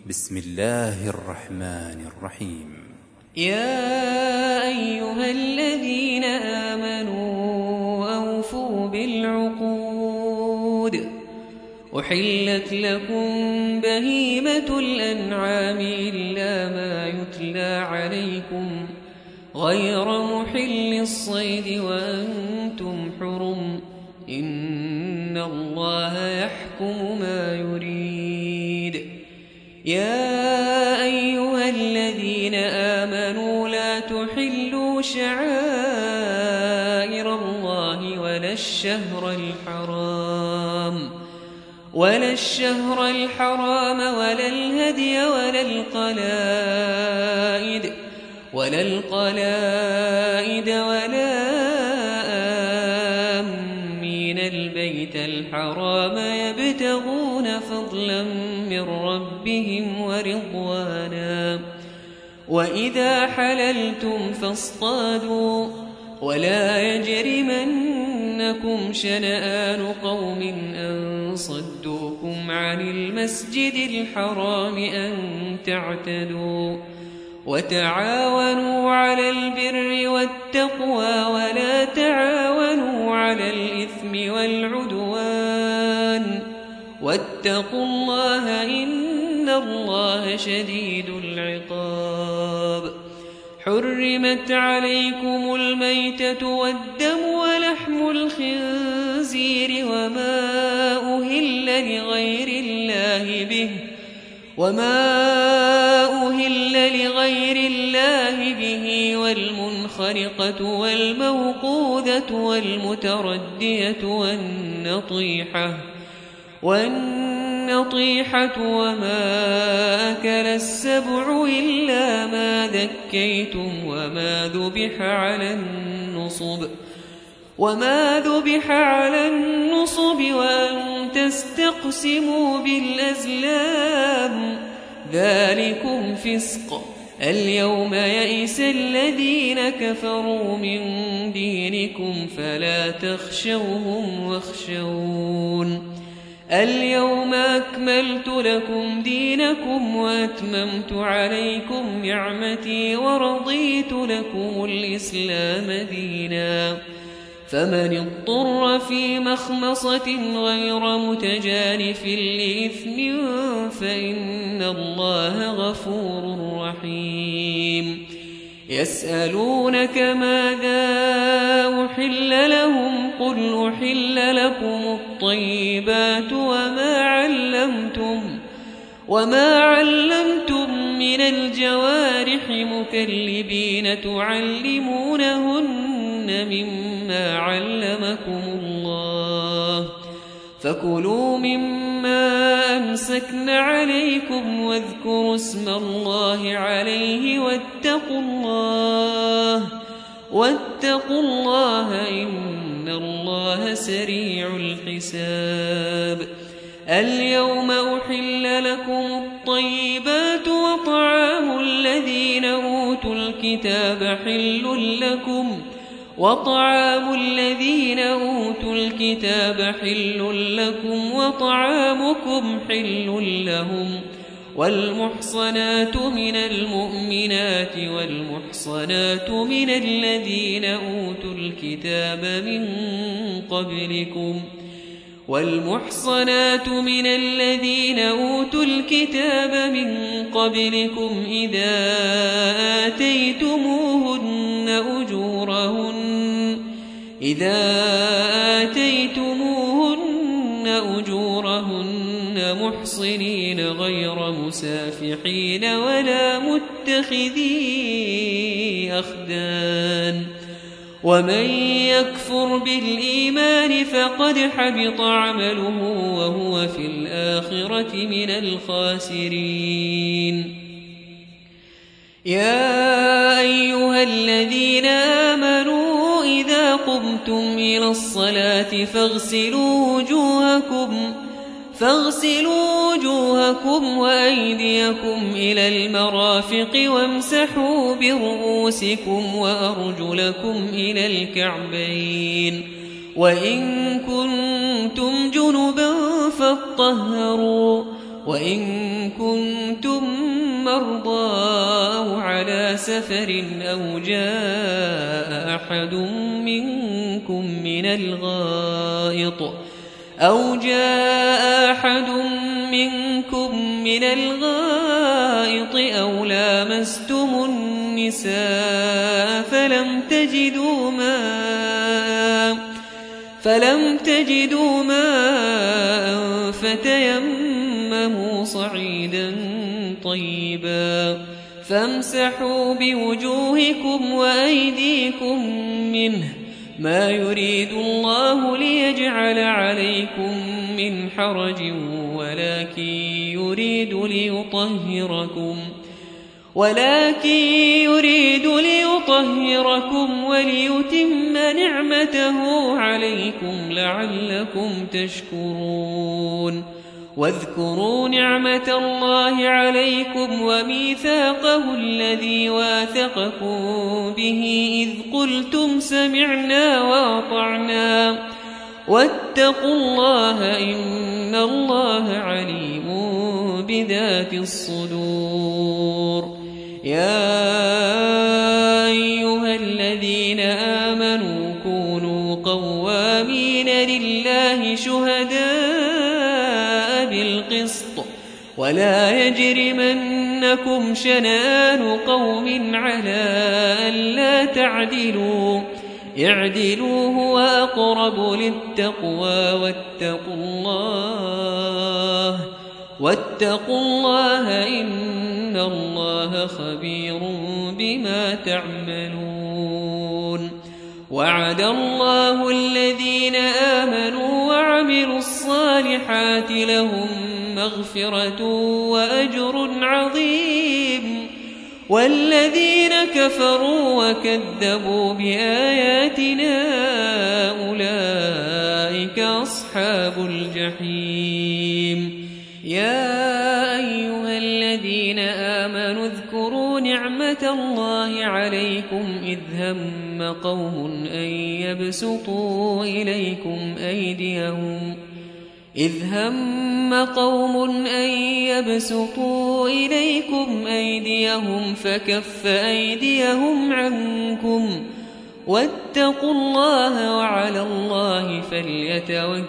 بسم الله الرحمن الرحيم. يا أيها الذين آمنوا أوفوا بالعقود أحلت لكم بهيمة الأنعام إلا ما يتلى عليكم غير محل الصيد وأنتم حرم إن الله يحكم ما يريد. يا أيها الذين آمنوا لا تحلوا شعائر الله ولا الشهر الحرام ولا الهدي ولا القلائد ولا آمين البيت الحرام يبتغون فضلا من ربهم ورضوانا وإذا حللتم فاصطادوا ولا يجرمنكم شنآن قوم أن صدوكم عن المسجد الحرام أن تعتدوا وتعاونوا على البر والتقوى ولا تعاونوا على الإثم والعدوان واتقوا الله إن الله شديد العقاب. حرمت عليكم الميتة والدم ولحم الخنزير وما أهل لغير الله به والمنخرقة والموقوذة والمتردية والنطيحة وما أكل السبع إلا ما ذكيتم وما ذبح على النصب وأن تستقسموا بالأزلام ذلكم فسق. اليوم يئس الذين كفروا من دينكم فلا تخشوهم واخشون. اليوم أكملت لكم دينكم وأتممت عليكم نعمتي ورضيت لكم الإسلام دينا. فمن اضطر في مخمصة غير متجانف لإثم فإن الله غفور رحيم. يسألونك ماذا أحل لهم قل أحل لكم الطيبات وما علمتم من الجوارح مكلبين تعلمونهن مما علمكم الله فكلوا مما أمسكن عليكم واذكروا اسم الله عليه واتقوا الله إن الله سريع الحساب. اليوم أحل لكم الطيبات وطعام الذين أوتوا الكتاب حل لكم وطعامكم حل لهم والمحصنات من المؤمنات والمحصنات من الذين أوتوا الكتاب من قبلكم إذا آتيتموهن أجورهن محصنين غير مسافحين ولا متخذي أخدان. ومن يكفر بالإيمان فقد حبط عمله وهو في الآخرة من الخاسرين. يا أيها الذين آمنوا إذا قمتم إلى الصلاة فاغسلوا وجوهكم وأيديكم إلى المرافق وامسحوا برؤوسكم وأرجلكم إلى الكعبين وإن كنتم جنبا فاطهروا وإن كنتم مرضى أو على سفر أو جاء أحد منكم من الغائط أو لامستم النساء فلم تجدوا ماء فتيمموا صعيدا طيبا فامسحوا بوجوهكم وأيديكم منه ما يريد الله ليجعل عليكم من حرج ولكن يريد ليطهركم وليتم نعمته عليكم لعلكم تشكرون واذكروا نعمة الله عليكم وميثاقه الذي واثقكم به إذ قلتم سمعنا وأطعنا واتقوا الله إن الله عليم بذات الصدور يا أيها الذين آمنوا كونوا قوامين لله شهداء بالقسط ولا يجرمنكم شنآن قوم على ألا تعدلوا اعدلوا هو أقرب للتقوى واتقوا الله إن الله خبير بما تعملون وعد الله الذين آمنوا وعملوا الصالحات لهم مغفرة وأجر عظيم والذين كفروا وكذبوا بآياتنا أولئك أصحاب الجحيم يا أيها الذين آمنوا اذكروا نعمة الله عليكم إذ هم قوم أن يبسطوا إليكم أيديهم فكف أيديهم عنكم واتقوا الله وعلى الله فليتوكل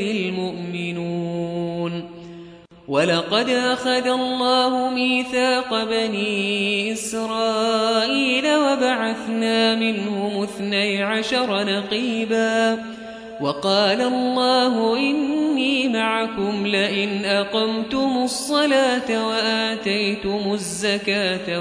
المؤمنون ولقد أخذ الله ميثاق بني إسرائيل وبعثنا منهم 12 نقيبا وقال الله إني معكم لئن أقمتم الصلاة وآتيتم الزكاة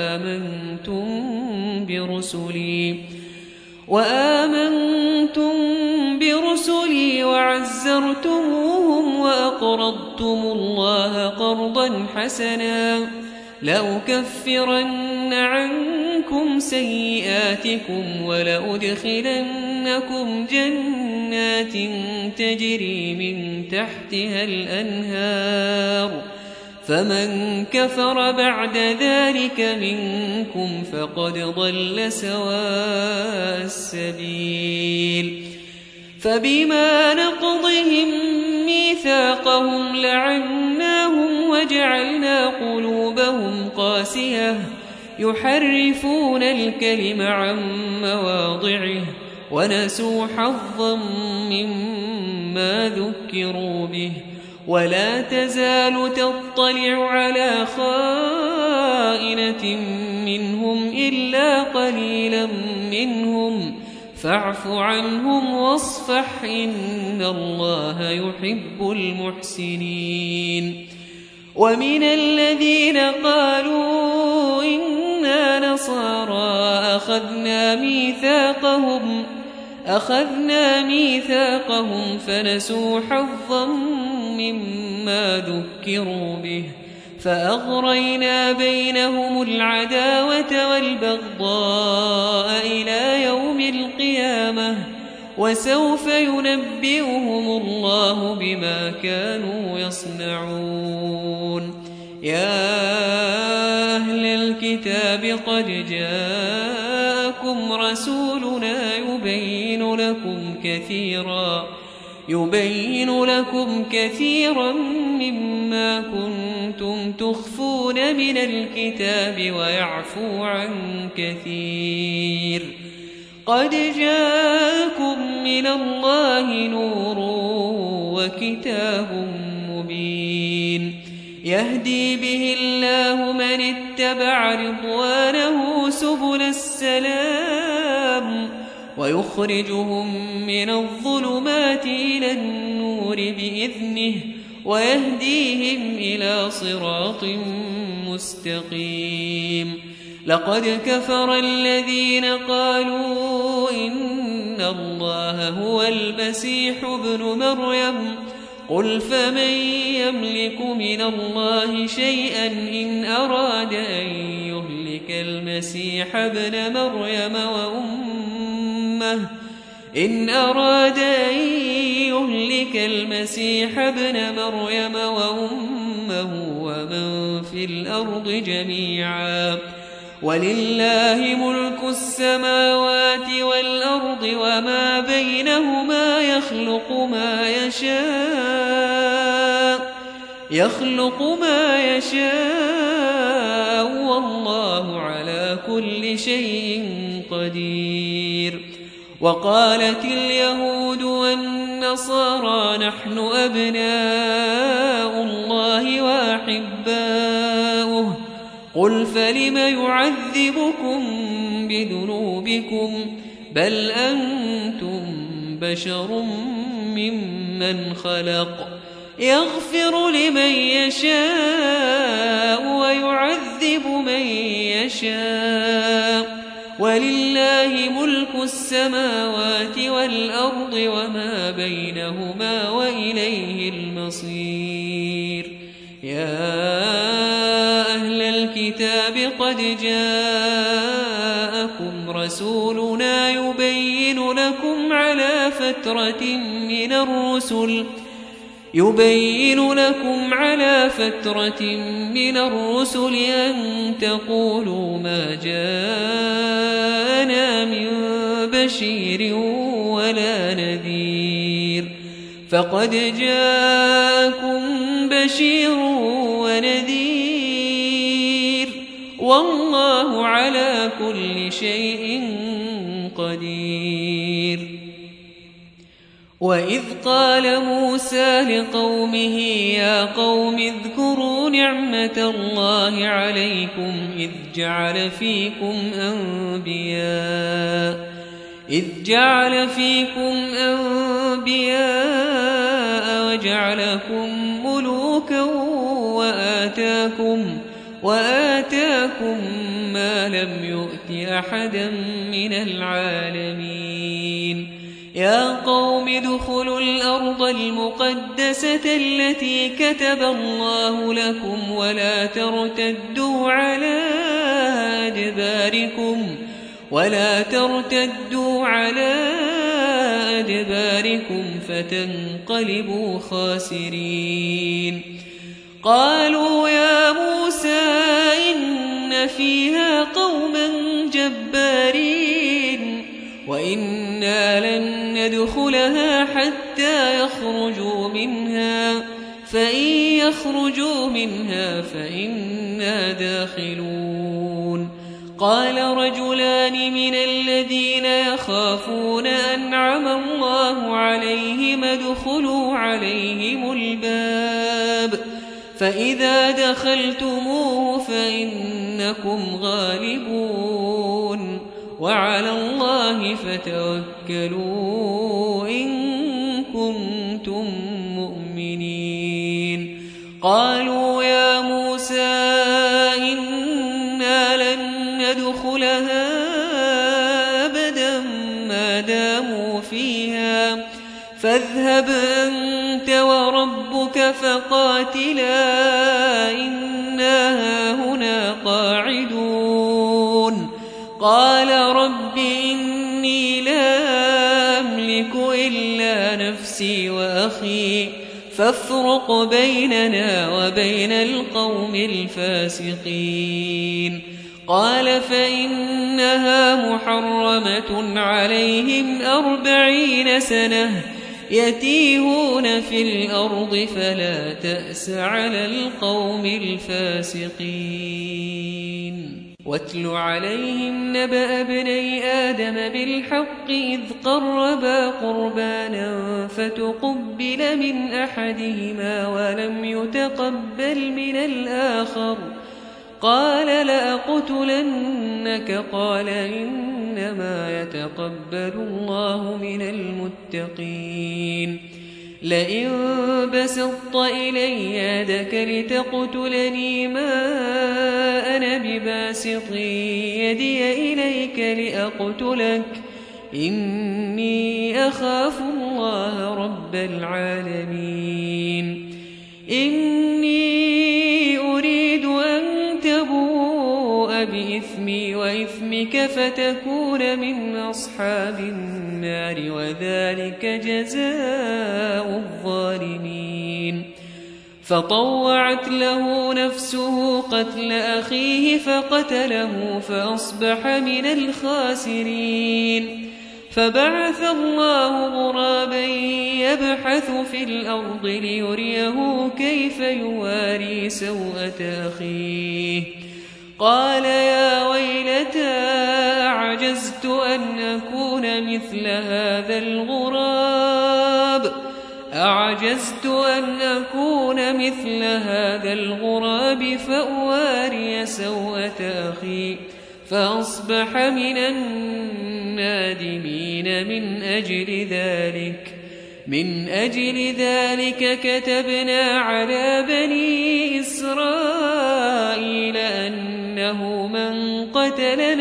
وآمنتم برسلي وعزرتموهم وأقرضتم الله قرضا حسنا لأكفرن عنكم سيئاتكم ولأدخلنكم جنات تجري من تحتها الأنهار فمن كفر بعد ذلك منكم فقد ضل سواء السبيل فبما نقضهم ميثاقهم لعناهم وجعلنا قلوبهم قاسية يحرفون الكلم عن مواضعه ونسوا حظا مما ذكروا به ولا تزال تطلع على خائنة منهم إلا قليلا منهم فاعف عنهم واصفح إن الله يحب المحسنين ومن الذين قالوا إنا نصارى أخذنا ميثاقهم فنسوا حظا مما ذكروا به فأغرينا بينهم العداوة والبغضاء إلى يوم القيامة وسوف ينبئهم الله بما كانوا يصنعون يا أهل الكتاب قد يبين لكم كثيرا مما كنتم تخفون من الكتاب ويعفو عن كثير. قد جاءكم من الله نور وكتاب مبين يهدي به الله من اتبع رضوانه سبل السلام ويخرجهم من الظلمات إلى النور بإذنه ويهديهم إلى صراط مستقيم. لقد كفر الذين قالوا إن الله هو المسيح ابن مريم قل فمن يملك من الله شيئا إن أراد أن يهلك المسيح ابن مريم وأمه ومن في الأرض جميعا ولله ملك السماوات والأرض وما بينهما يخلق ما يشاء والله على كل شيء قدير. وقالت اليهود والنصارى نحن أبناء الله وأحباؤه قل فلم يعذبكم بذنوبكم بل أنتم بشر ممن خلق يغفر لمن يشاء ويعذب من يشاء ولله ملك السماوات والأرض وما بينهما وإليه المصير. يا أهل الكتاب قد جاءكم رسولنا يبين لكم على فترة من الرسل أن تقولوا ما جاءنا من بشير ولا نذير فقد جاءكم بشير ونذير والله على كل شيء قدير. وإذ قال موسى لقومه يا قوم اذكروا نعمة الله عليكم إذ جعل فيكم أنبياء وجعلكم ملوكا وآتاكم ما لم يؤت أحدا من العالمين. يا قوم ادخلوا الأرض المقدسة التي كتب الله لكم ولا ترتدوا على أدباركم فتنقلبوا خاسرين. قالوا يا موسى إن فيها قوما جبارين وإنا لن ندخلها حتى يخرجوا منها فإن يخرجوا منها فإنا داخلون. قال رجلان من الذين يخافون أنعم الله عليهم ادخلوا عليهم الباب فإذا دخلتموه فإنكم غالبون وعلى الله فتوكلوا إن كنتم مؤمنين. قالوا يا موسى إنا لن ندخلها أبدا ما داموا فيها فاذهب أنت وربك فقاتلا إنا هاهنا قاعدون. قال رب إني لا أملك إلا نفسي وأخي فافرق بيننا وبين القوم الفاسقين. قال فإنها محرمة عليهم 40 سنة يتيهون في الأرض فلا تأس على القوم الفاسقين واتل عليهم نبأ ابني آدم بالحق إذ قربا قربانا فتقبل من أحدهما ولم يتقبل من الآخر قال لأقتلنك قال إنما يتقبل الله من المتقين لئن بسطت إلي يدك لتقتلني ما أنا بباسط يدي إليك لأقتلك إني أخاف الله رب العالمين إني أريد أن تبوء بإثمي وإثمك فتكون من أصحاب النار وذلك جزاء الظالمين فطوعت له نفسه قتل أخيه فقتله فأصبح من الخاسرين فبعث الله غرابا يبحث في الأرض ليريه كيف يواري سوءة أخيه قال يا ويلتى أعجزت أن أكون مثل هذا الغراب فأواري سوءة أخي فأصبح من النادمين من أجل ذلك كتبنا على بني إسرائيل أنه من قتل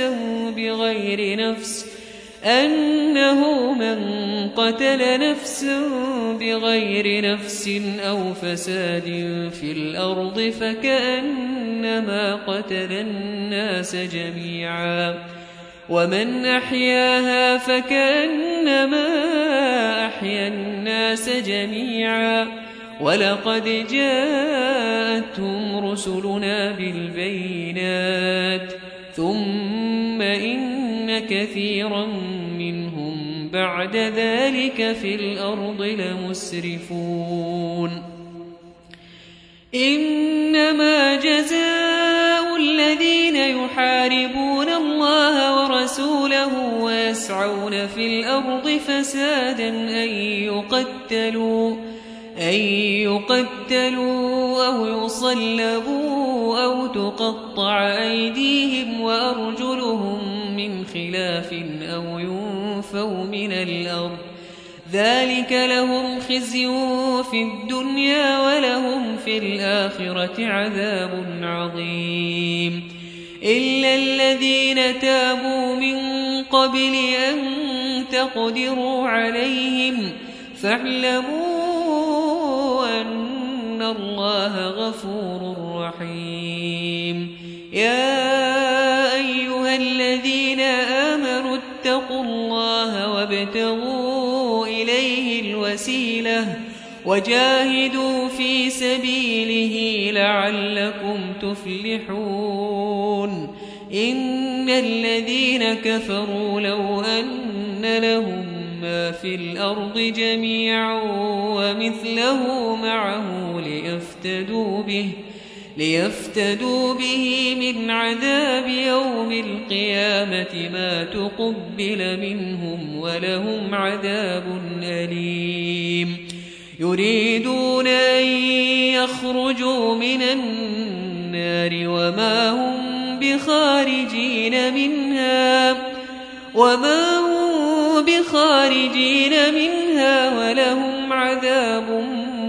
نفسا بغير نفس أو فساد في الأرض فكأنما قتل الناس جميعا ومن أحياها فكأنما أحيا الناس جميعا ولقد جاءتهم رسلنا بالبينات ثم إن كثيرا منهم بعد ذلك في الأرض لمسرفون إنما جزاء الذين يحاربون الله ورسوله ويسعون في الأرض فسادا أن يقتلوا أو يصلبوا أو تقطع أيديهم وأرجلهم من خلاف أو ينفوا من الأرض ذلك لهم خزي في الدنيا ولهم في الآخرة عذاب عظيم إلا الذين تابوا من قبل أن تقدروا عليهم فاعلموا أن الله غفور رحيم يا أيها الذين آمنوا اتقوا الله وابتغوا إليه الوسيلة وجاهدوا في سبيله لعلكم تفلحون إن الذين كفروا لو أن لهم ما في الأرض جميعا ومثله معه ليفتدوا به من عذاب يوم القيامة ما تقبل منهم ولهم عذاب أليم يريدون أن يخرجوا من النار وما هم بخارجين منها ولهم عذاب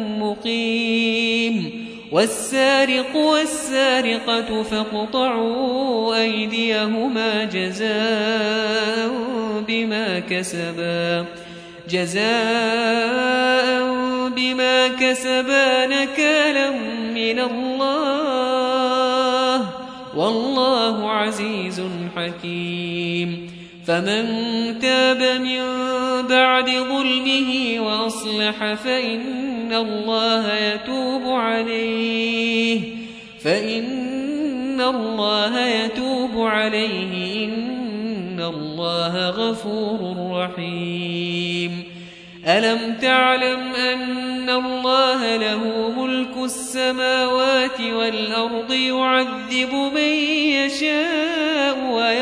مقيم والسارق والسارقة فاقطعوا أيديهما جزاء بما كسبا نكالا من الله والله عزيز حكيم فمن تاب من بعد ظلمه وأصلح فإن الله يتوب عليه إن الله غفور رحيم ألم تعلم أن الله له ملك السماوات والأرض يعذب من يشاء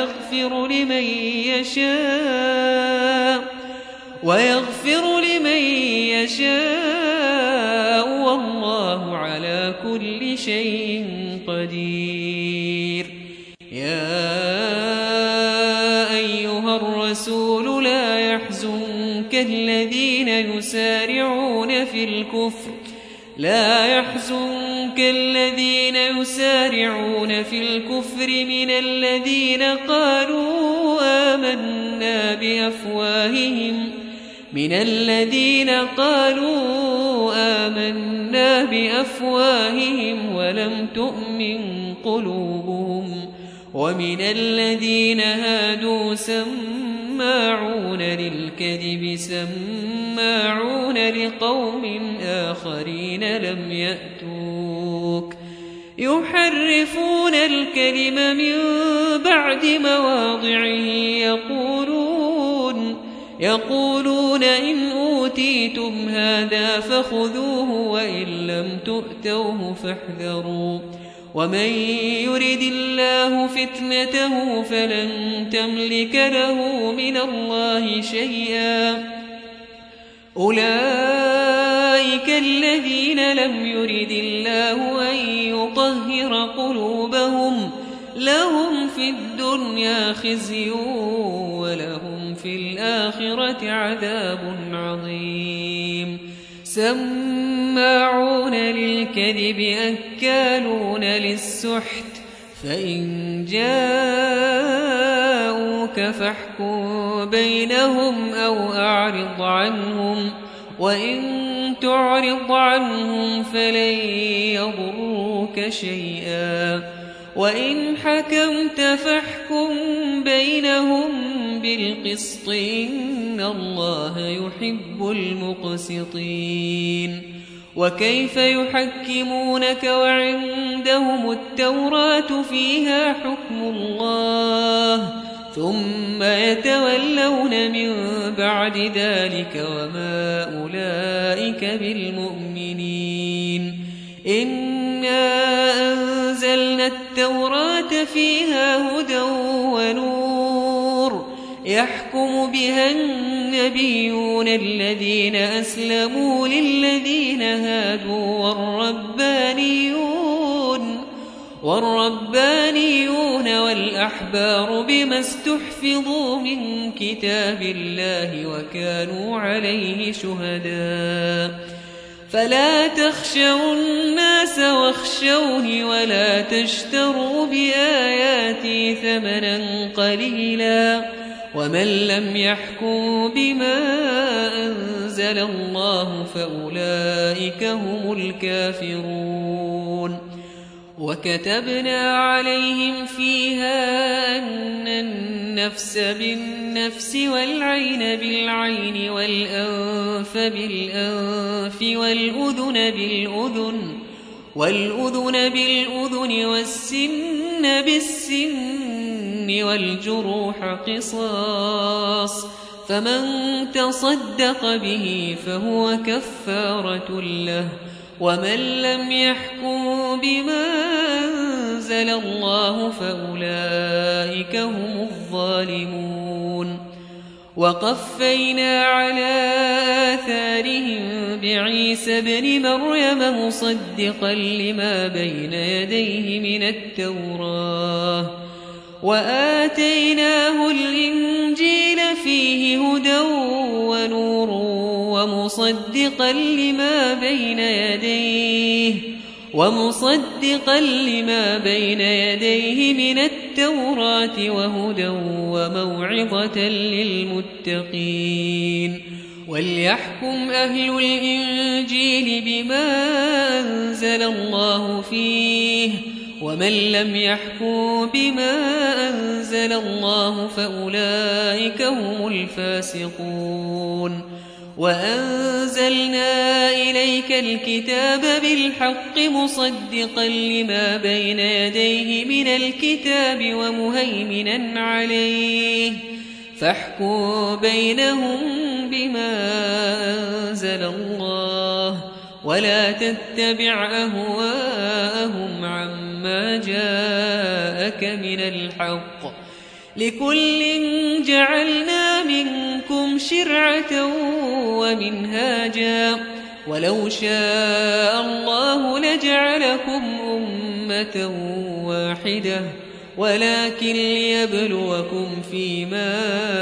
ويغفر لمن يشاء والله على كل شيء قدير. يا أيها الرسول لا يحزنك الذين يسارعون في الكفر من الذين قالوا آمنا بأفواههم ولم تؤمن قلوبهم، ومن الذين هادوا سماعون للكذب سماعون لقوم آخرين لم يأتوك يحرفون الكلم من بعد مواضعه يقولون إن أوتيتم هذا فخذوه وإن لم تؤتوه فاحذروا، ومن يرد الله فتنته فلن تملك له من الله شيئا. أولئك الذين لم يرد الله أن يطهر قلوبهم، لهم في الدنيا خزي ولهم في الآخرة عذاب عظيم. سماعون للكذب أكالون للسحت، فإن جاءوك فاحكم بينهم أو أعرض عنهم، وإن تعرض عنهم فلن يضروك شيئا، وإن حكمت فاحكم بينهم بالقسط إن الله يحب المقسطين. وكيف يحكمونك وعندهم التوراة فيها حكم الله ثم يتولون من بعد ذلك وما أولئك بالمؤمنين. إنا أنزلنا التوراة فيها هدى ونور يحكم بها النبيون الذين أسلموا للذين هادوا والربانيون والأحبار بما استحفظوا من كتاب الله وكانوا عليه شهداء. فلا تخشوا الناس واخشوني ولا تشتروا بآياتي ثمنا قليلا، ومن لم يحكم بما أنزل الله فأولئك هم الكافرون. وكتبنا عليهم فيها أن النفس بالنفس والعين بالعين والأنف بالأنف والأذن بالأذن والسن بالسن والجروح قصاص، فمن تصدق به فهو كفارة له، ومن لم يحكم بما أنزل الله فأولئك هم الظالمون. وقفينا على آثارهم بعيسى ابن مريم مصدقا لما بين يديه من التوراة، وآتيناه الإنجيل فيه هدى ونور ومصدقا لما بين يديه من التوراة وهدى وموعظة للمتقين. وليحكم أهل الإنجيل بما أنزل الله فيه، ومن لم يحكم بما أنزل الله فأولئك هم الفاسقون. وأنزلنا إليك الكتاب بالحق مصدقا لما بين يديه من الكتاب ومهيمنا عليه، فاحكم بينهم بما أنزل الله ولا تتبع أهواءهم عما جاءك من الحق لكل جعلنا منكم شرعة ومنهاجا ولو شاء الله لجعلكم أمة واحدة ولكن ليبلوكم فيما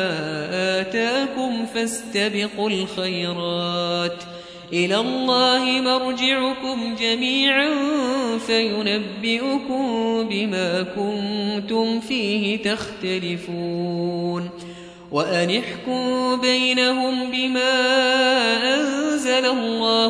آتاكم فاستبقوا الخيرات إلى الله مرجعكم جميعا فينبئكم بما كنتم فيه تختلفون وأن احكم بينهم بما أنزل الله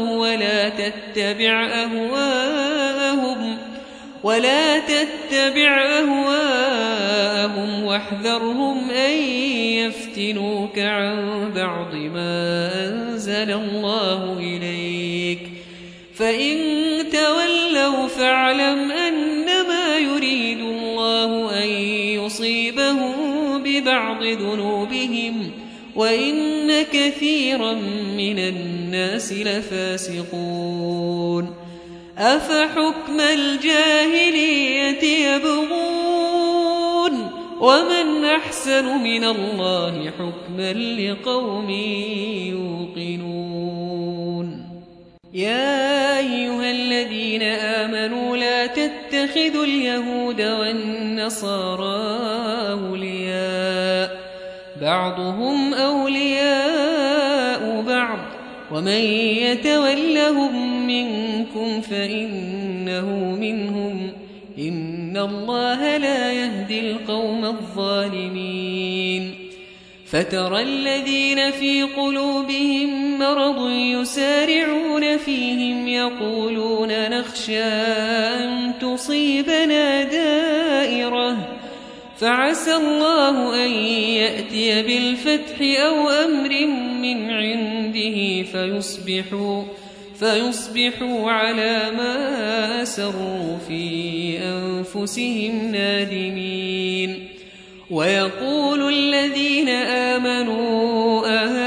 ولا تتبع أهواءهم واحذرهم أن يفتنوك عن بعض ما أنزل الله إليك فإن تولوا فاعلم أنما يريد الله أن يصيبهم ببعض ذنوبهم وإن كثيرا من الناس لفاسقون أفحكم الجاهلية يبغون ومن أحسن من الله حكما لقوم يوقنون يا أيها الذين آمنوا لا تتخذوا اليهود والنصارى أولياء بعضهم أولياء بعض ومن يتولهم منكم فإنه منهم إن الله لا يهدي القوم الظالمين فترى الذين في قلوبهم مرض يسارعون فيهم يقولون نخشى أن تصيبنا دائرة فعسى الله أن يأتي بالفتح أو أمر من عنده فيصبحوا على ما أسروا في أنفسهم نادمين ويقول الذين آمنوا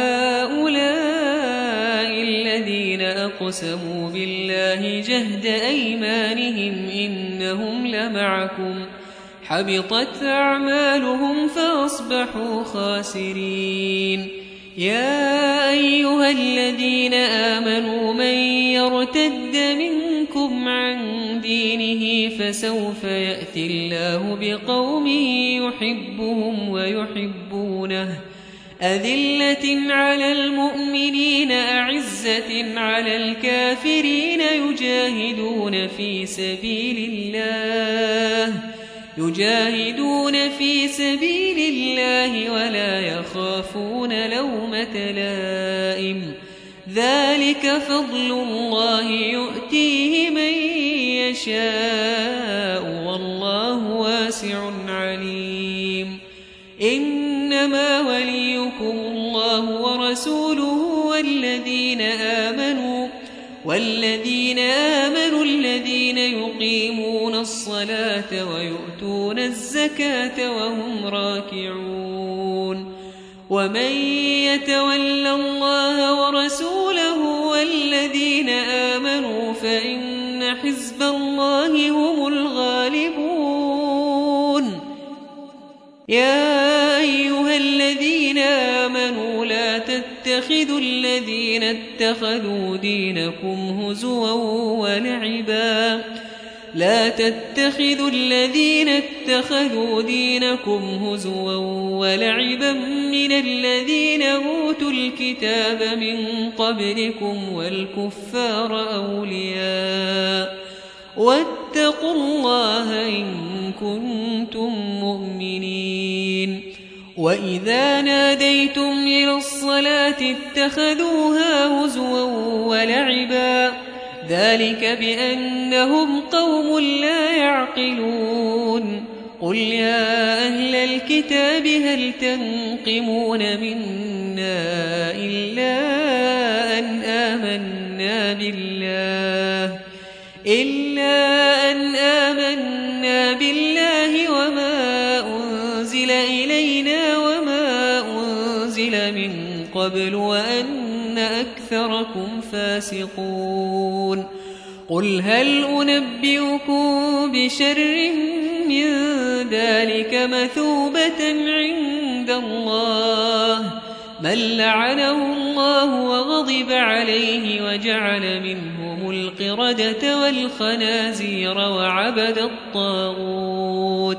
أهؤلاء الذين أقسموا بالله جهد أيمانهم إنهم لمعكم حبطت أعمالهم فأصبحوا خاسرين يا أيها الذين آمنوا من يرتد منكم عن دينه فسوف يأتي الله بقوم يحبهم ويحبونه أذلة على المؤمنين أعزة على الكافرين يجاهدون في سبيل الله ولا يخافون لومة لائم ذلك فضل الله يؤتيه من يشاء والله واسع عليم إنما وليكم الله ورسوله والذين آمنوا الذين يقيمون الصلاة ويؤتون الزكاة وهم راكعون ومن يتول الله ورسوله والذين آمنوا فإن حزب الله هم الغالبون يا أيها الذين آمنوا لا تتخذوا الذين اتخذوا دينكم هزوا ولعبا من الذين أوتوا الكتاب من قبلكم والكفار أولياء واتقوا الله إن كنتم مؤمنين وإذا ناديتم إلى الصلاة اتخذوها هزوا ولعبا ذلك بأنهم قوم لا يعقلون قل يا أهل الكتاب هل تنقمون منا إلا أن آمنا بالله وما أنزل إلينا وما أنزل من قبل وأن أكثركم فاسقون قل هل أنبئكم بشر من ذلك مثوبة عند الله من لعنه الله وغضب عليه وجعل منهم القردة والخنازير وعبد الطاغوت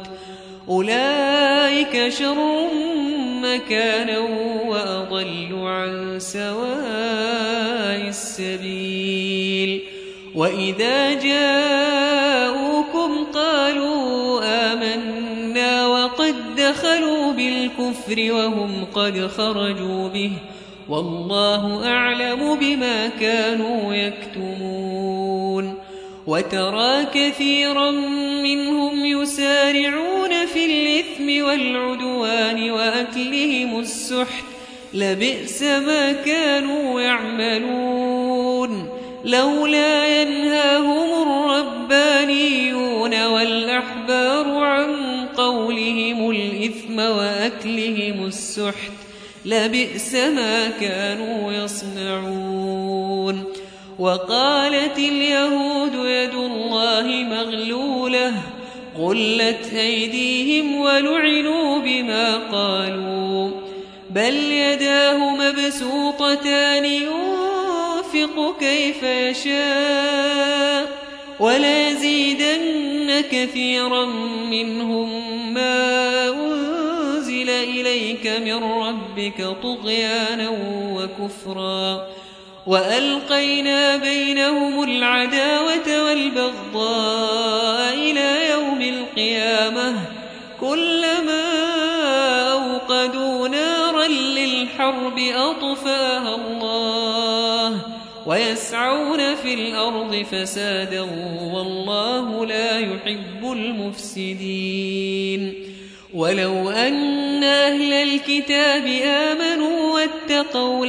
أولئك شر مكانا وأضل عن سواء السبيل وإذا جاءوكم قالوا آمنا وقد دخلوا بالكفر وهم قد خرجوا به والله أعلم بما كانوا يكتمون وترى كثيرا منهم يسارعون في الإثم والعدوان وأكلهم السحت لبئس ما كانوا يعملون لولا ينهاهم الربانيون والأحبار عن قولهم الإثم وأكلهم السحت لبئس ما كانوا يصنعون وقالت اليهود يد الله مغلولة غلت أيديهم ولعنوا بما قالوا بل يداه مبسوطتان ينفق كيف يشاء وليزيدن كثيرا منهم ما أنزل إليك من ربك طغيانا وكفرا وألقينا بينهم العداوة والبغضاء إلى يوم القيامة كلما أوقدوا نارا للحرب أطفاها الله ويسعون في الأرض فسادا والله لا يحب المفسدين ولو أن أهل الكتاب آمنوا واتقوا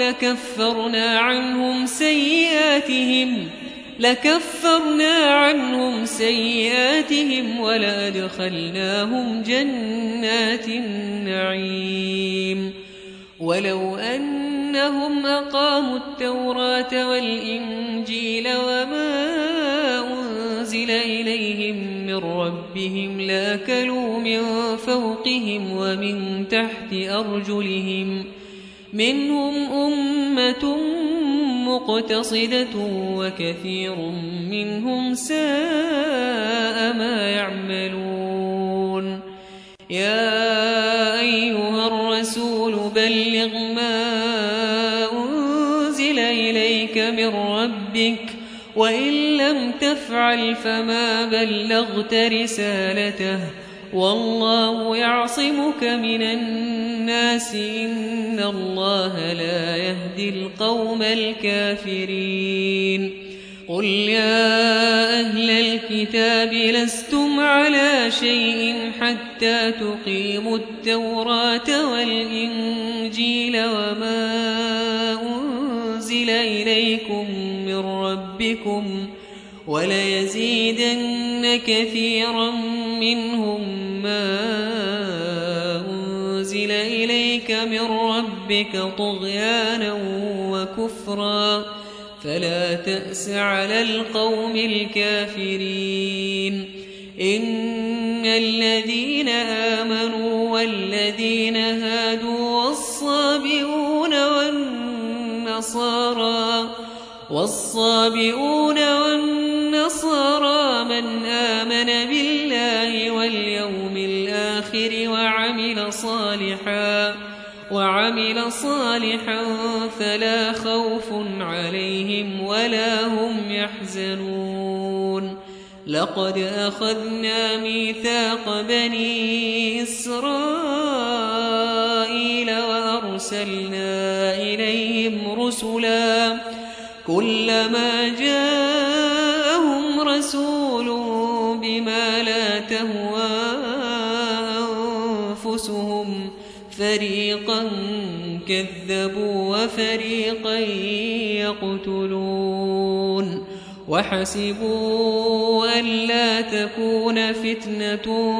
لكفرنا عنهم سيئاتهم ولأدخلناهم جنات النعيم ولو أنهم أقاموا التوراة والإنجيل وما أنزل إليهم من ربهم لأكلوا من فوقهم ومن تحت أرجلهم منهم أمة مقتصدة وكثير منهم ساء ما يعملون يا أيها الرسول بلغ ما أنزل إليك من ربك وإن لم تفعل فما بلغت رسالته والله يعصمك من الناس إن الله لا يهدي القوم الكافرين قل يا أهل الكتاب لستم على شيء حتى تقيموا التوراة والإنجيل وما أنزل إليكم من ربكم وليزيدن كثيرا منهم ما أنزل إليك من ربك طغيانا وكفرا فلا تأس على القوم الكافرين إن الذين آمنوا والذين هادوا والصابئون والنصارى من آمن بالله واليوم الآخر وعمل صالحا فلا خوف عليهم ولا هم يحزنون لقد أخذنا ميثاق بني إسرائيل وأرسلنا إليهم رسلا كلما جاءهم رسول بما لا تهوى أنفسهم فريقا كذبوا وفريقا يقتلون وحسبوا ألا تكون فتنة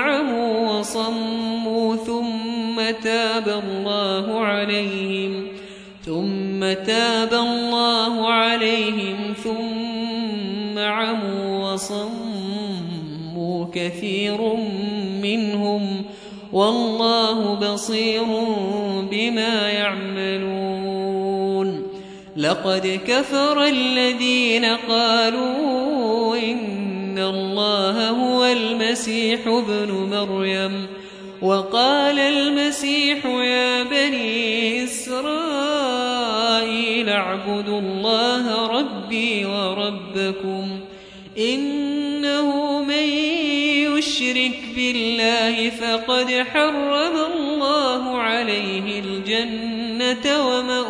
فعموا وصموا ثم تاب الله عليهم ثم تاب الله عليهم ثم عموا وصموا كثير منهم والله بصير بما يعملون لقد كفر الذين قالوا إن الله هو المسيح ابن مريم وقال المسيح يا بني إسرائيل اعبدوا الله ربي وربكم إنه من يشرك بالله فقد حرم الله عليه الجنة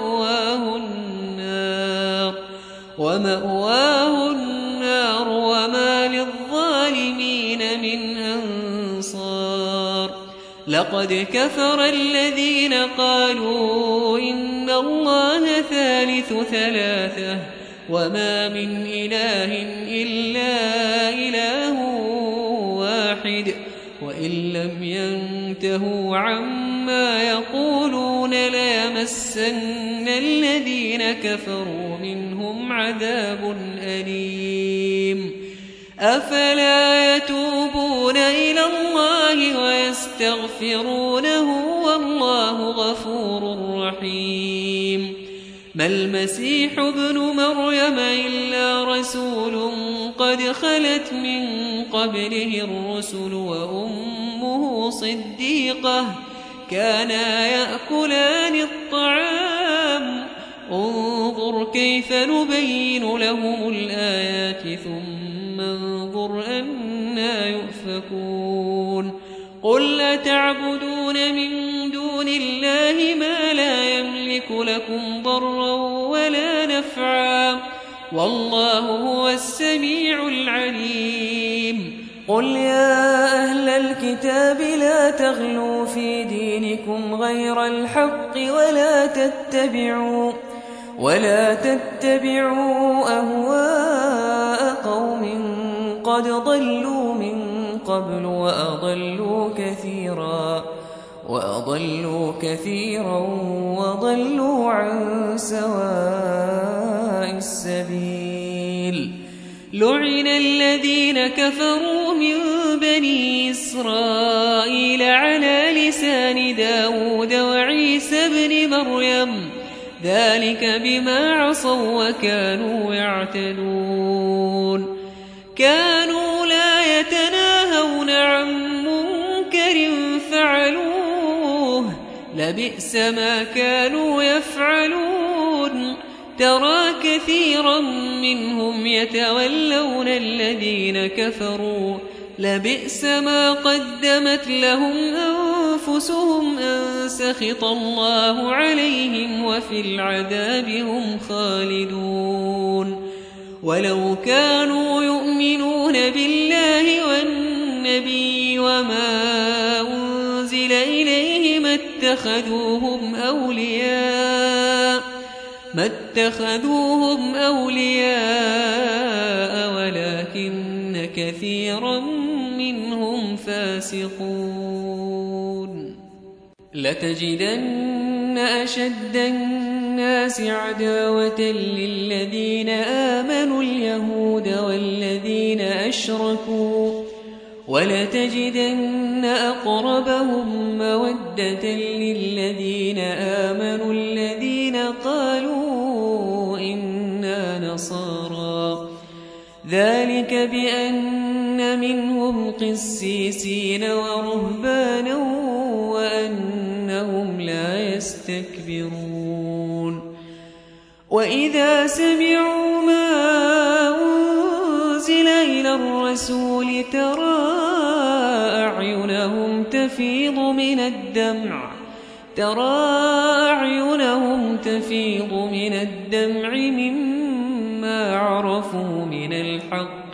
ومأواه النار وما للظالمين من أنصار لقد كفر الذين قالوا إن الله ثالث ثلاثة وما من إله إلا إله واحد وإن لم ينتهوا عما يقولون ليمسن الذين كفروا منهم عذاب أليم أفلا يتوبون إلى الله ويستغفرونه والله غفور رحيم ما المسيح ابن مريم إلا رسول قد خلت من قبله الرسل وأمه صديقة كانا يأكلان الطعام انظر كيف نبين لهم الآيات ثم انظر أنا يؤفكون قل أتعبدون من دون الله ما لا يملك لكم ضرا ولا نفعا والله هو السميع العليم قل يا أهل الكتاب لا تغلوا في دينكم غير الحق ولا تتبعوا أهواء قوم قد ضلوا من قبل وأضلوا كثيرا وضلوا عن سواء السبيل لعن الذين كفروا من بني إسرائيل على لسان داود وعيسى بن مريم ذلك بما عصوا وكانوا يعتدون كانوا لا يتناهون عن منكر فعلوه لبئس ما كانوا يفعلون ترى كثيرا منهم يتولون الذين كفروا لبئس ما قدمت لهم أنفسهم أن سخط الله عليهم وفي العذاب هم خالدون ولو كانوا يؤمنون بالله والنبي وما أنزل إليه ما اتخذوهم أولياء ولكن كثيرا منهم فاسقون لتجدن أشد الناس عداوة للذين آمنوا اليهود والذين أشركوا ولتجدن أقربهم مودة للذين آمنوا الذين قالوا إنا نصارى ذلك بأن منهم قسيسين ورهبانا وأنهم لا يستكبرون وإذا سمعوا ما أنزل إلى الرسول ترى أعينهم تفيض من الدمع مما عرفوا من الحق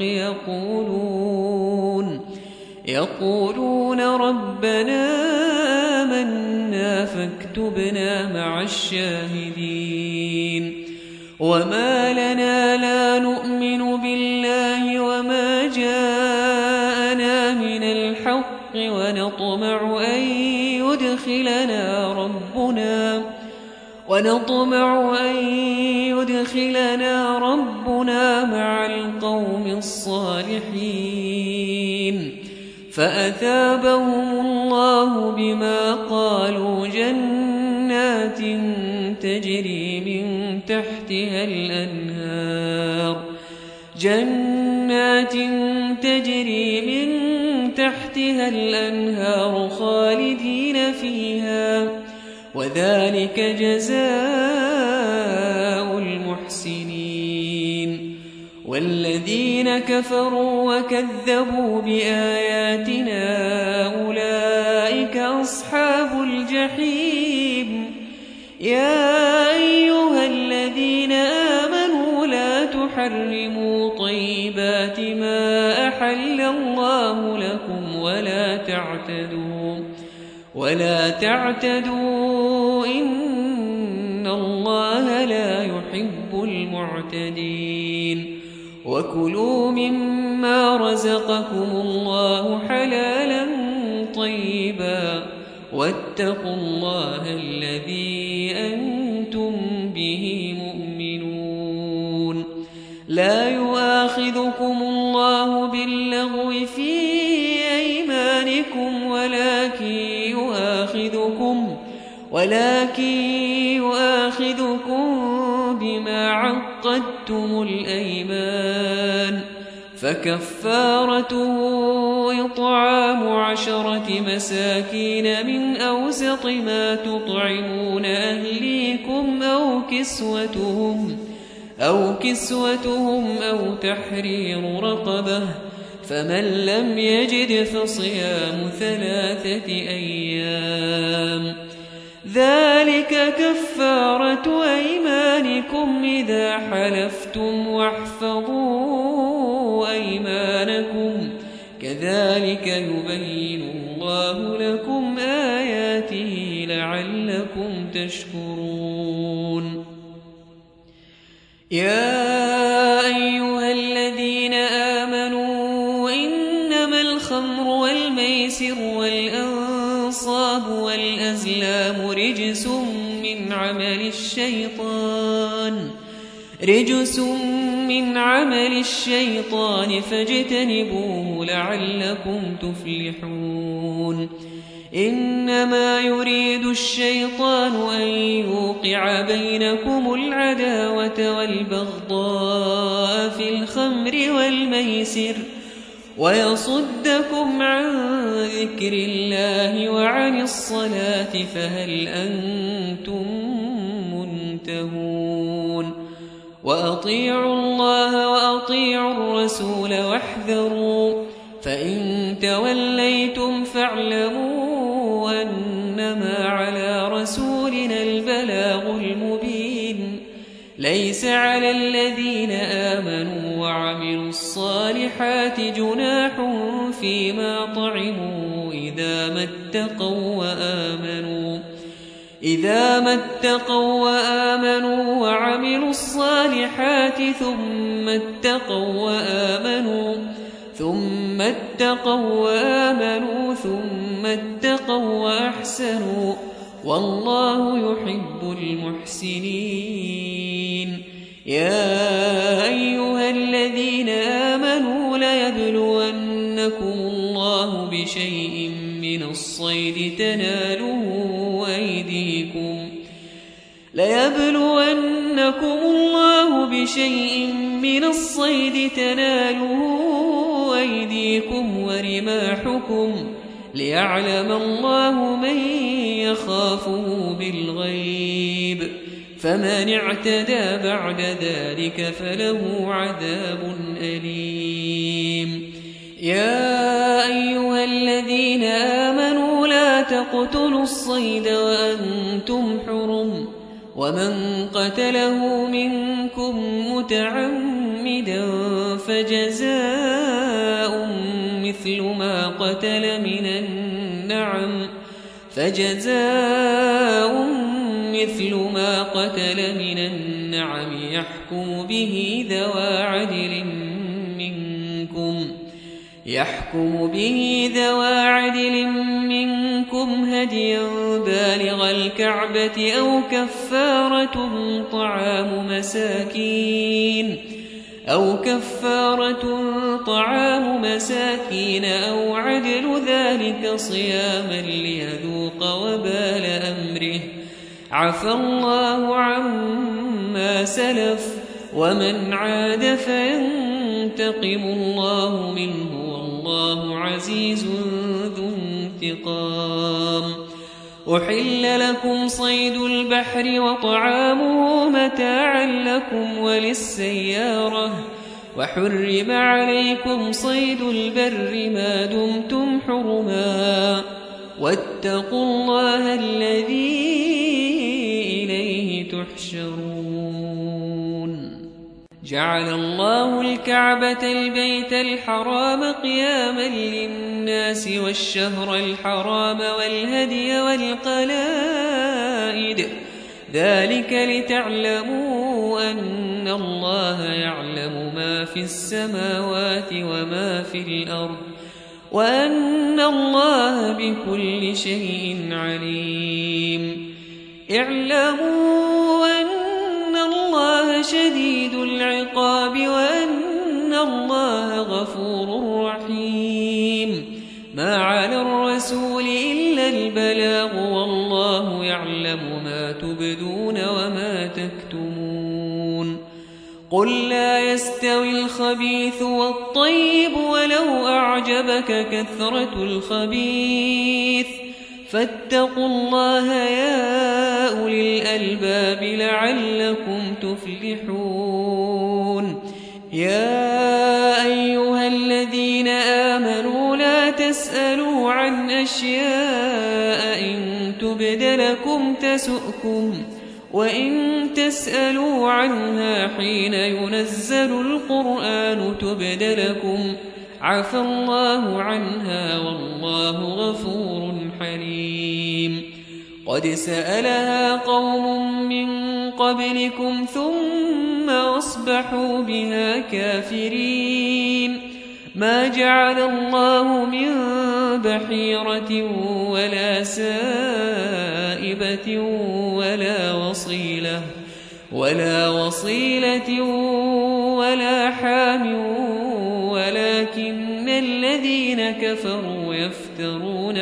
يقولون ربنا آمنا فاكتبنا مع الشاهدين وما لنا لا نؤمن بالله وما جاءنا من الحق ونطمع أن يدخلنا ربنا مع القوم الصالحين فأثابهم الله بما قالوا جنات تجري من تحتها الأنهار خالدين فيها وذلك جزاء المحسنين والذين كفروا وكذبوا بآياتنا أولئك أصحاب الجحيم يا أيها الذين آمنوا لا تحرموا طيبات ما أحل الله لكم ولا تعتدوا إن الله لا يحب المعتدين وكلوا مما رزقكم الله حلالا طيبا واتقوا الله الذي أنتم به مؤمنون لا يؤاخذكم الله باللغو في أيمانكم ولكن يؤاخذكم بما عقدتم الأيمان فكفارته إطعام 10 مساكين من أوسط ما تطعمون أهليكم أو كسوتهم أو تحرير رقبة فمن لم يجد فصيام 3 أيام ذلك كفارة أيمانكم إذا حلفتم واحفظوا أيمانكم كذلك يبين الله لكم آياته لعلكم تشكرون يا أيها الذين آمنوا إنما الخمر والميسر والأنصاب والأزلام رجس من عمل الشيطان فاجتنبوه لعلكم تفلحون إنما يريد الشيطان أن يوقع بينكم العداوة والبغضاء في الخمر والميسر ويصدكم عن ذكر الله وعن الصلاة فهل أنتم منتهون وأطيعوا الله وأطيعوا الرسول واحذروا فإن توليتم فاعلموا أنما على رسولنا البلاغ المبين ليس على الذين آمنوا وعملوا الصالحات جناح فيما طعموا إذا ما اتقوا وآمنوا وعملوا الصالحات ثم اتقوا وآمنوا ثم اتقوا وأحسنوا والله يحب المحسنين يا أيها الذين آمنوا ليبلونكم الله بشيء من الصيد تناله أيديكم ورماحكم ليعلم الله من يخافه بالغيب فمن اعتدى بعد ذلك فله عذاب أليم يا أيها الذين آمنوا لا تقتلوا الصيد وأنتم حرم ومن قتله منكم متعمدا فجزاء مثل ما قتل من النعم يحكم به ذوى عدل منكم هديا بالغ الكعبة أو كفارة طعام مساكين أو عدل ذلك صياما ليذوق وبال أمره. عفى الله عما سلف ومن عاد فينتقم الله منه والله عزيز ذو انتقام. أحل لكم صيد البحر وطعامه متاعا لكم وللسيارة وحرم عليكم صيد البر ما دمتم حرما واتقوا الله الذي إليه تحشرون. جعل الله الكعبة البيت الحرام قياما للناس والشهر الحرام والهدي والقلائد ذلك لتعلموا أن الله يعلم ما في السماوات وما في الأرض وأن الله بكل شيء عليم. اعلموا أن الله شديد العقاب وأن الله غفور رحيم. ما على الرسول إلا البلاغ والله يعلم ما تبدون وما تكتمون. قل لا يستوي الخبيث والطيب ولو أعجبك كثرة الخبيث فاتقوا الله يا أولي الألباب لعلكم تفلحون. يا أيها الذين آمنوا لا تسألوا عن أشياء إن تبد لكم تسؤكم وإن تسألوا عنها حين ينزل القرآن تبد لكم عفى الله عنها والله غفور حليم. قد سألها قوم من قبلكم ثم أصبحوا بها كافرين. ما جعل الله من بحيرة ولا سائبة ولا وصيلة ولا حام ولكن الذين كفروا يفترون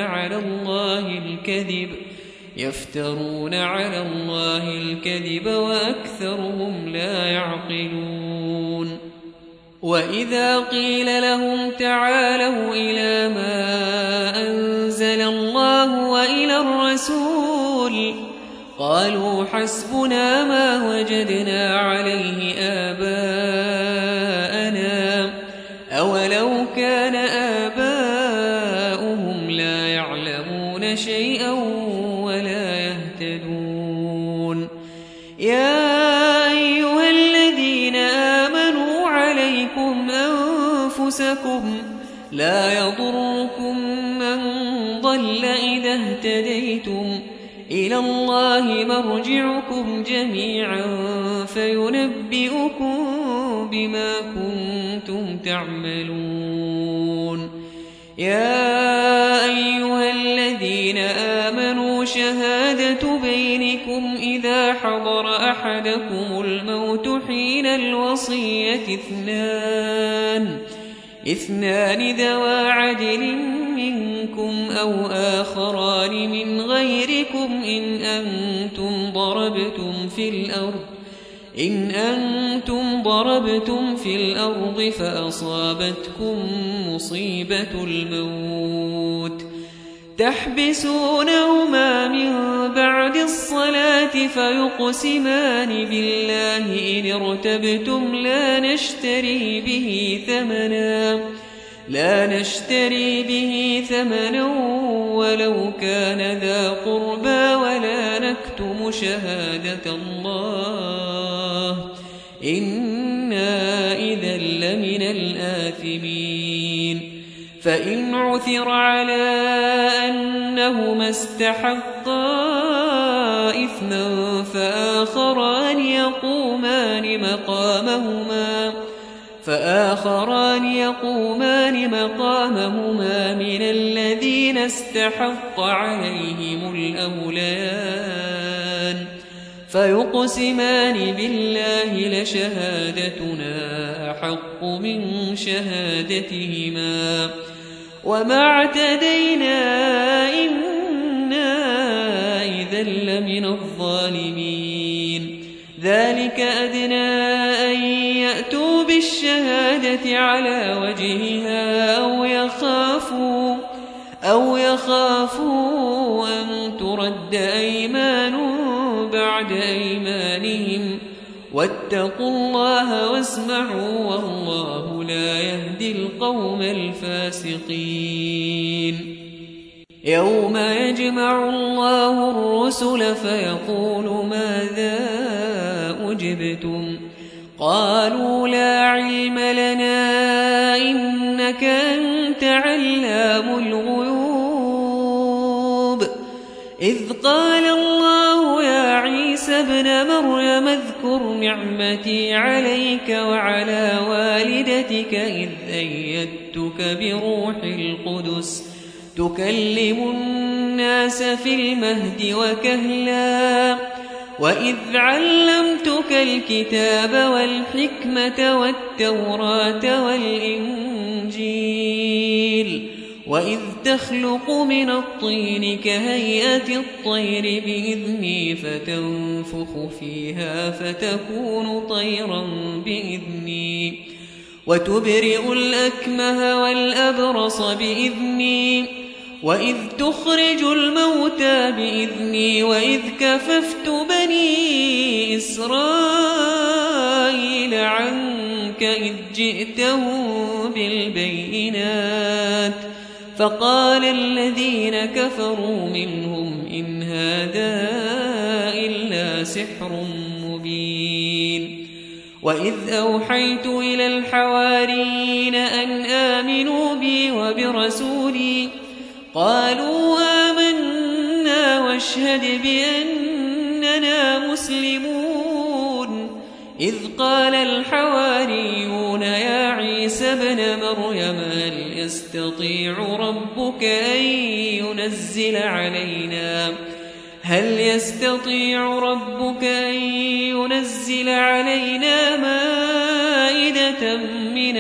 على الله الكذب وأكثرهم لا يعقلون. وإذا قيل لهم تعالوا إلى ما أنزل الله وإلى الرسول قالوا حسبنا ما وجدنا عليه آباءنا أولو كان آباؤهم لا يعلمون شيئا ولا يهتدون. يا أيها الذين آمنوا عليكم أنفسكم لا يضركم من ضل إذا اهتديتم إلى الله مرجعكم جميعا فينبئكم بما كنتم تعملون. يا أيها الذين آمنوا شهادة بينكم إذا حضر أحدكم الموت حين الوصية اثنان ذوى عدل منكم أو آخران من غيركم إن أنتم ضربتم في الأرض فأصابتكم مصيبة الموت تحبسونهما من بعد الصلاة فيقسمان بالله إن ارتبتم لا نشتري به ثمنا ولو كان ذا قربى ولا نكتم شهادة الله إنا إذا لمن الآثمين. فإن عثر على أنهما استحقا إثما فآخران يقومان مقامهما فآخران يقومان مقامهما من الذين استحق عليهم الأوليان فيقسمان بالله لشهادتنا أحق من شهادتهما وما اعتدينا إنا إذا لمن الظالمين ذلك أدنى أن يأتوا بالشهادة على وجهها أو يخافوا أن ترد أيمان بعد أيمانهم واتقوا الله واسمعوا والله لا يهدي القوم الفاسقين يوم يجمع الله الرسل فيقول ماذا أجبتم قالوا لا علم لنا إنك أنت علام الغيوب إذ قال الله يا عيسى ابن مريم اذكر نعمتي عليك وعلى والدتك إذ أيدتك بروح القدس تكلم الناس في المهد وكهلا وإذ علمتك الكتاب والحكمة والتوراة والإنجيل وإذ تخلق من الطين كهيئة الطير بإذني فتنفخ فيها فتكون طيرا بإذني وتبرئ الأكمه والأبرص بإذني وإذ تخرج الموتى بإذني وإذ كففت بني إسرائيل عنك إذ جئتهم بالبينات فقال الذين كفروا منهم إن هذا إلا سحر مبين وإذ أوحيت إلى الحواريين أن آمنوا بي وبرسولي قالوا آمنا واشهد بأننا مسلمون إذ قال الحواريون يا عيسى ابن مريم هل يستطيع ربك أن ينزل علينا مائدة من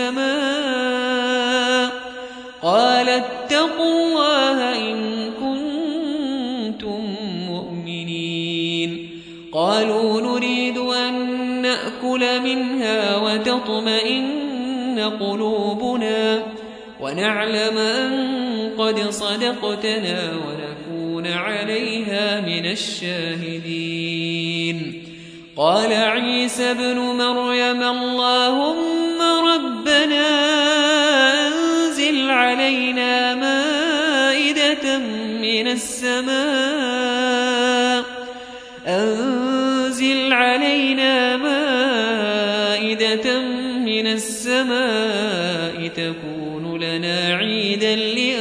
السماء قال اتقوا الله إن كنتم مؤمنين قالوا نريد أن نأكل منها وتطمئن قلوبنا ونعلم أن قد صدقتنا ونكون عليها من الشاهدين قال عيسى ابن مريم اللهم ربنا أنزل علينا مائدة من السماء تكون لنا عيدا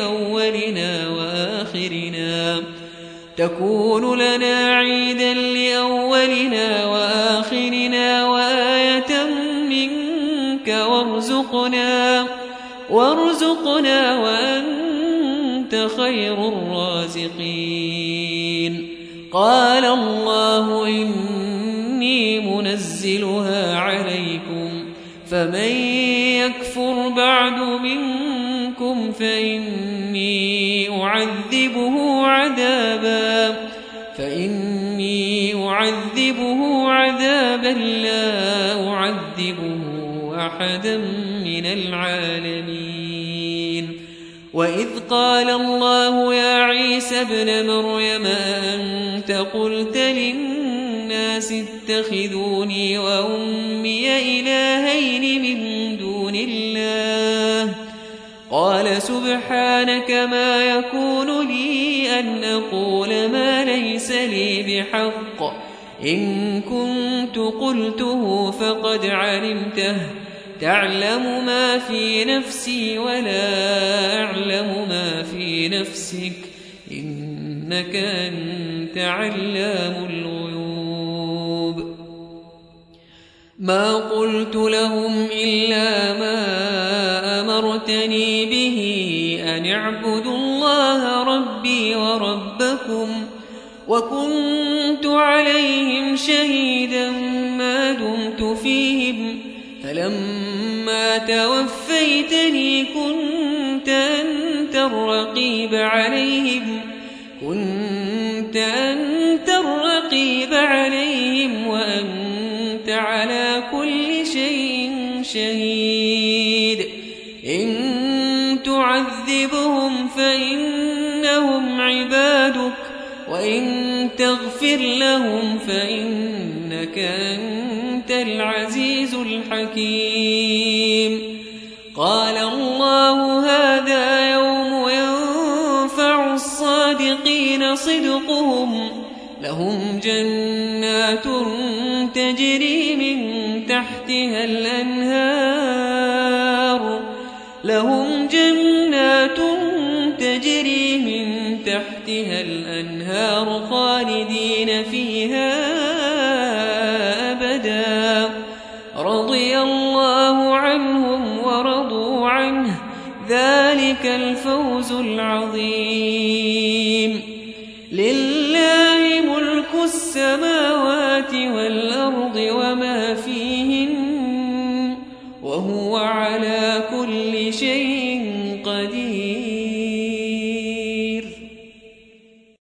لأولنا وآخرنا وآية منك وارزقنا وأنت خير الرازقين قال الله إني منزلها عليكم فمن يكفر بعد منكم فإني أعذبه عذابا لا أعذبه أحدا من العالمين وإذ قال الله يا عيسى ابن مريم أنت قلت للناس اتخذوني وأمي إلهين من دون الله قال سبحانك ما يكون لي أن أقول ما ليس لي بحق إن كنت قلته فقد علمته تعلم ما في نفسي ولا أعلم ما في نفسك إنك أنت علام الغيوب ما قلت لهم إلا ما أمرتني به أن اعبدوا الله ربي وربكم وكنت عليهم شهيدا ما دمت فيهم فلما توفيتني كنت أنت الرقيب عليهم وأنت على كل شيء شهيد إن تعذبهم فإنهم عبادك وإن تغفر لهم فإنك أنت العزيز الحكيم قال الله هذا يوم ينفع الصادقين صدقهم لهم جنات تجري من تحتها الأنهار خالدين فيها أبدا رضي الله عنهم ورضوا عنه ذلك الفوز العظيم لله ملك السماوات والأرض وما فيهن وهو على كل شيء قدير